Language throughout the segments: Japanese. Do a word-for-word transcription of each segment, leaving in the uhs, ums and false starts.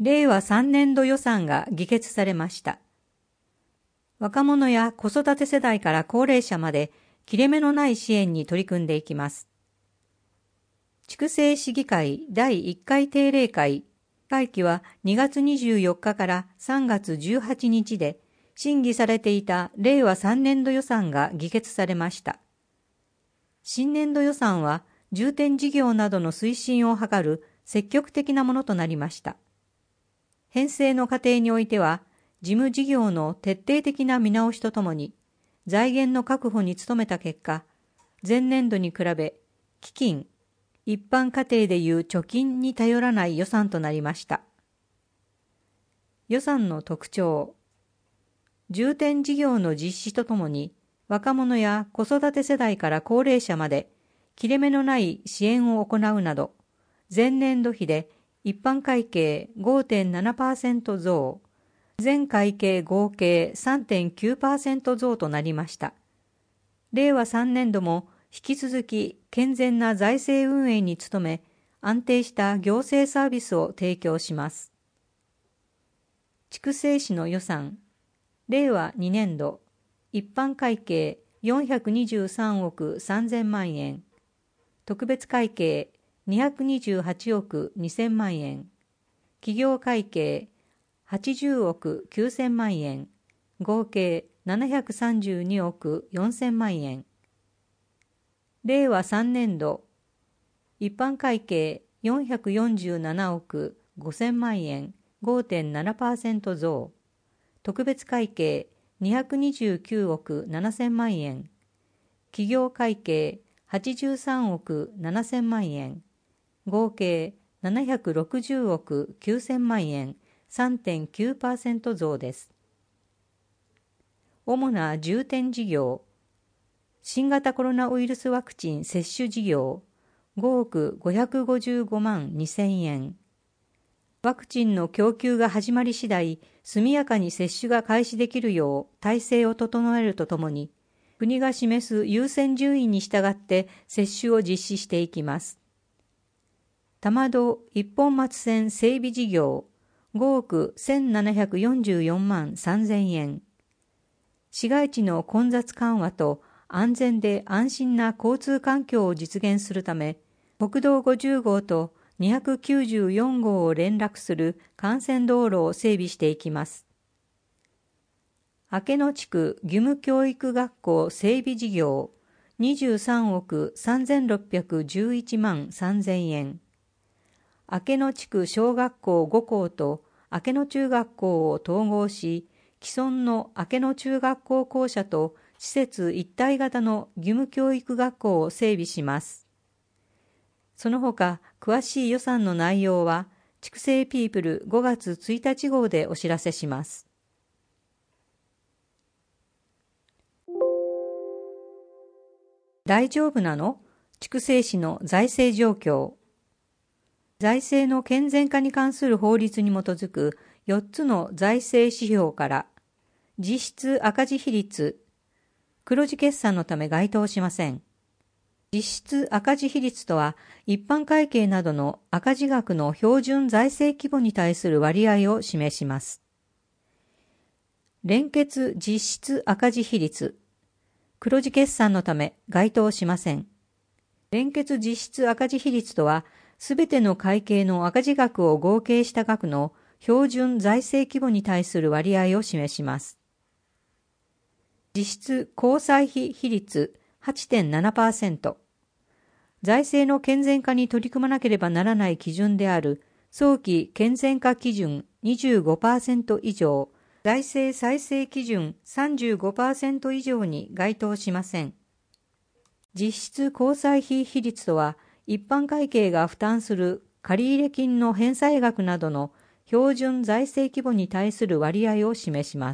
れいわさんねんど予算が議決されました。若者や子育て世代から高齢者まで切れ目のない支援に取り組んでいきます。筑西市議会だいいっかい定例会、会期はにがつにじゅうよっかからさんがつじゅうはちにちで、審議されていたれいわさんねんど予算が議決されました。新年度予算は重点事業などの推進を図る積極的なものとなりました。編成の過程においては、事務事業の徹底的な見直しとともに、財源の確保に努めた結果、前年度に比べ、基金、一般家庭でいう貯金に頼らない予算となりました。予算の特徴。重点事業の実施とともに、若者や子育て世代から高齢者まで、切れ目のない支援を行うなど、前年度比で一般会計 ごてんななパーセント 増、全会計合計 さんてんきゅうパーセント 増となりました。れいわさんねんども引き続き健全な財政運営に努め、安定した行政サービスを提供します。筑西市の予算、れいわにねんど、一般会計よんひゃくにじゅうさんおくさんぜんまんえん、特別会計にひゃくにじゅうはちおくにせんまんえん、企業会計はちじゅうおくきゅうせんまんえん、合計ななひゃくさんじゅうにおくよんせんまんえん。れいわさんねんど、一般会計よんひゃくよんじゅうななおくごせんまんえん ごてんななパーセント 増、特別会計にひゃくにじゅうきゅうおくななせんまんえん、企業会計はちじゅうさんおくななせんまんえん、合計ななひゃくろくじゅうおくきゅうせんまんえん さんてんきゅうパーセント 増です。主な重点事業、新型コロナウイルスワクチン接種事業ごおくごひゃくごじゅうごまんにせんえん、ワクチンの供給が始まり次第、速やかに接種が開始できるよう体制を整えるとともに、国が示す優先順位に従って接種を実施していきます。玉戸一本松線整備事業ごおくせんななひゃくよんじゅうよんまんさんぜんえん、市街地の混雑緩和と安全で安心な交通環境を実現するため、国道ごじゅうごうとにひゃくきゅうじゅうよんごうを連絡する幹線道路を整備していきます。明野地区義務教育学校整備事業にじゅうさんおくさんぜんろっぴゃくじゅういちまんさんぜんえん、明野地区小学校ごこうと明野中学校を統合し、既存の明野中学校校舎と施設一体型の義務教育学校を整備します。その他、詳しい予算の内容は、筑西ピープルごがつついたち号でお知らせします。大丈夫なの？筑西市の財政状況。財政の健全化に関する法律に基づくよっつの財政指標から、実質赤字比率、黒字決算のため該当しません。実質赤字比率とは、一般会計などの赤字額の標準財政規模に対する割合を示します。連結実質赤字比率、黒字決算のため該当しません。連結実質赤字比率とは、すべての会計の赤字額を合計した額の標準財政規模に対する割合を示します。実質公債費比率 はちてんななパーセント、財政の健全化に取り組まなければならない基準である早期健全化基準 にじゅうごパーセント 以上、財政再生基準 さんじゅうごパーセント 以上に該当しません。実質公債費比率とは、一般会計が負担する借入金の返済額などの標準財政規模に対する割合を示します。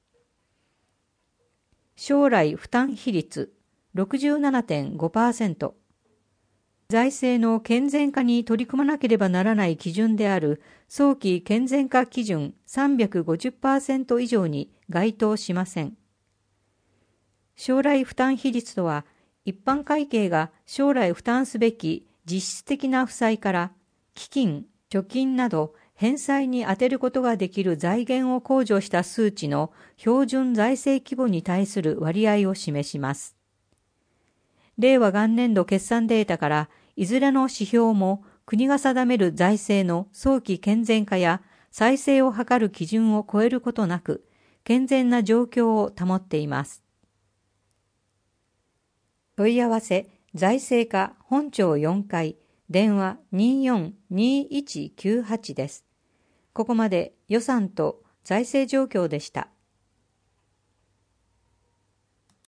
将来負担比率 ろくじゅうななてんごパーセント、財政の健全化に取り組まなければならない基準である早期健全化基準 さんびゃくごじゅっパーセント 以上に該当しません。将来負担比率とは、一般会計が将来負担すべき実質的な負債から基金、貯金など返済に充てることができる財源を控除した数値の標準財政規模に対する割合を示します。令和元年度決算データから、いずれの指標も国が定める財政の早期健全化や再生を図る基準を超えることなく、健全な状況を保っています。問い合わせ、財政課本庁よんかい、電話 にーよんにーいちきゅうはち です。ここまで予算と財政状況でした。